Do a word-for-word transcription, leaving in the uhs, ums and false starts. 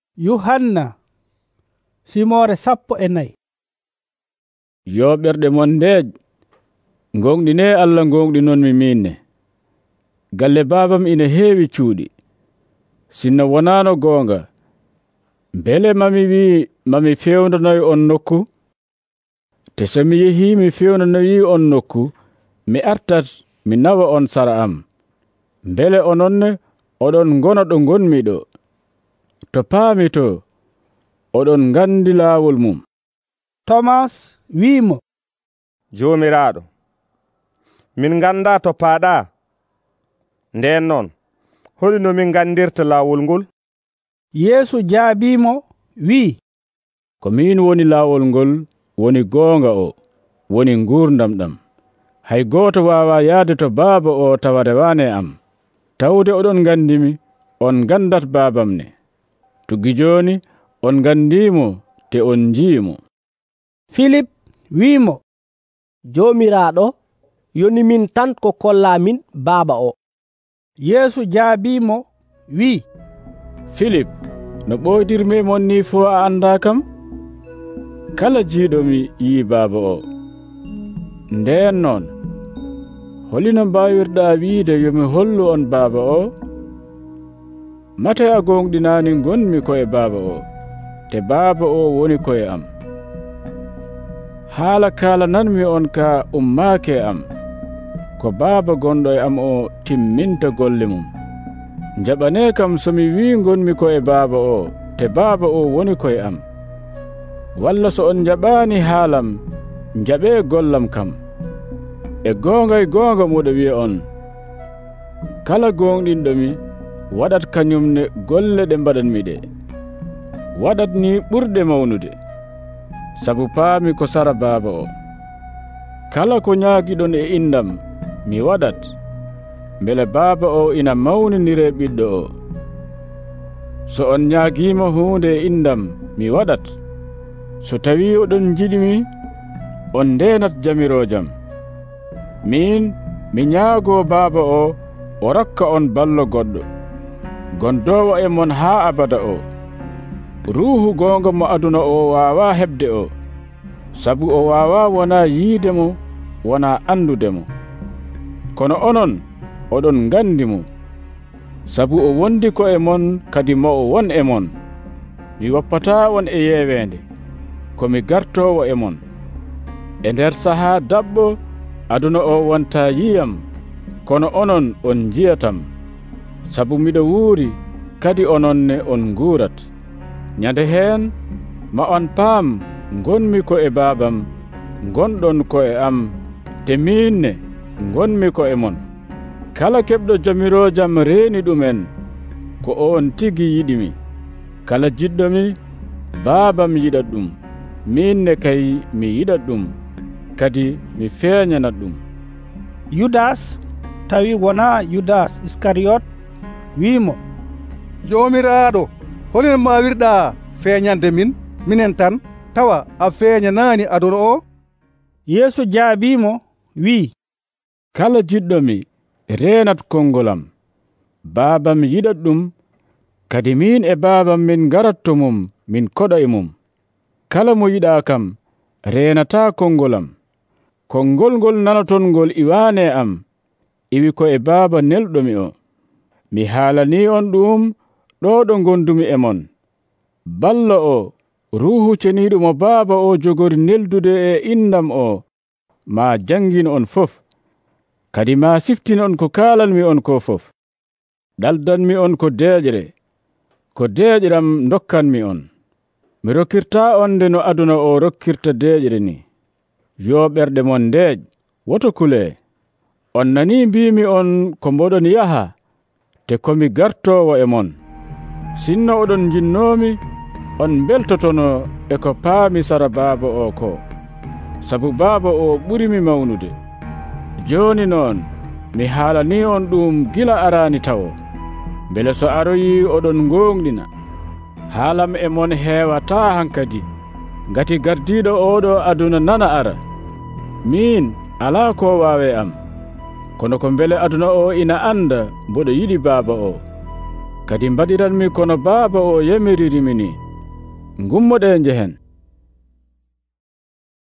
Yohanna simore sappo e nayi. Yo ɓerɗe mon ndeej gonɗine Allah gonɗi non mi minne. Galle babam ina heewi cuuɗi. Sinno wonano gonga, bele mami wi mami fewndonoy on nokku. Te so mi yehi mi fewndonoyi on nokku, mi artat mi nawa on sara am. Bele ononne oɗon gona ɗo gonmi ɗo. To paami to oɗon gandi laawol mum. Thomas wiimo, Jomiraɗo, min ganda to paaɗa. Nden noon holino min gandirta laawol ngol? Yeesu jaabimo wi, ko min woni laawol ngol, woni goonga o, woni ngurdam ɗam. Hay goto wawa yaade to Baaba o tawa rewane am. Tawde oɗon gandimi, on gandat babam ne. Tuggi joni on gandimo te on jiimo. Philip wiimo, Jomiraɗo, yoni min tan ko kolla min Baaba o. Yeesu jaabimo wi, Philip, no ɓoydirmi mon ni fo a anda kam? Kala jiiɗomi yi Baaba o. Nden noon holino mbawirɗa wiide yomi hollu on Baaba o? Mate a gonɗinani gonmi koye Baaba o, te Baaba o woni koye am. Haala kalananmi on ka ummaake am, ko Baaba gonɗo e am o timminta golle mum. Jaɓane kam somi wi gonmi koye Baaba o, te Baaba o woni koye am. Walla so on jaɓani haalam, jaɓe gollam kam. E gonga e gonga muɗo wiya on, kala gonɗinɗomi waɗat kañumne golle ɗe mbaɗanmi ɗe. Waɗat ni ɓurɗe mawnude, sabu paami ko sara Baaba o. Kala ko ñaagiɗon e indam mi waɗat, mbele Baaba o ina mawninire ɓiɗɗo o. So on ñaagima hunde e indam mi waɗat, so tawi oɗon jiɗimi on ndenat jamirojam. Min mi ñaago Baaba o o rokka on ballo goɗɗo, gondowo e mon haa abada o. Ruuhu gonga mo aduna o wawa hebde o, sabu o wawa wona yiide mo, wona andude mo. Kono onon oɗon gandi mo, sabu o wondi ko e mon kadi mo o won e mon. Mi woppata on e yewende, komi gartowo e mon. E nder saha dabbo aduna o wonta yiyam, kono onon on jiyatam, sabu miɗo wuuri kadi ononne on nguurat. Nyande heen ma on paam gonmi ko e Baabam, gonɗon ko e am, te minne gonmi ko e mon. Kala keɓɗo jamirojam reeni ɗumen, ko on tigi yiɗimi. Kala jiɗɗomi, Baabam yiɗat ɗum, minne kay mi yiɗat ɗum, kadi mi feeñanat ɗum. Yudas, tawi wona Yudas Iskariot, wiimo, Jomiraɗo, holino mawirɗa feeñande min minen tan tawa a feeñanani aduna o? Yeesu jaabimo wi, kala jiɗɗomi renat kongolam. Baabam yiɗat ɗum, kadi min e Baabam min garatto mum, min koɗa e mum. Kala mo yiɗa kam renata kongolam. Kongol ngol nanaton ngol iwane am, iwi ko e Baaba nelɗomi o. Mi haalani on ɗum ɗo ɗo gondumi e mon. Ballo o, ruuhu ceniɗo mo Baaba o jogori neldude e indam o, ma jangin on fof, kadi ma siftin on ko kalanmi on ko fof. Ɗaldanmi on ko deeƴre, ko deeƴram dokkanmi on. Mi rokkirta on nde no aduna o rokkirta deeƴre ni. Yo ɓerɗe mon ndeej, woto kule. On nani mbimi on ko mboɗon yaha, te komi gartowo e mon. Sinno oɗon jinnomi, on beltotono e ko paami sara Baaba o ko, sabu Baaba o ɓurimi mawnude. Joni noon mi haalani on ɗum gila arani tawo, mbele so aroyi oɗon gonɗina. Haalam e mon heewata hankadi, ngati gardiɗo oɗo aduna nana ara. Min ala ko wawe am, kono ko mbele aduna o ina anda mboɗo yiɗi Baaba o. kadi mbaɗiranmi kono baaba o yamiririmi ni. Ngummoɗe njehen.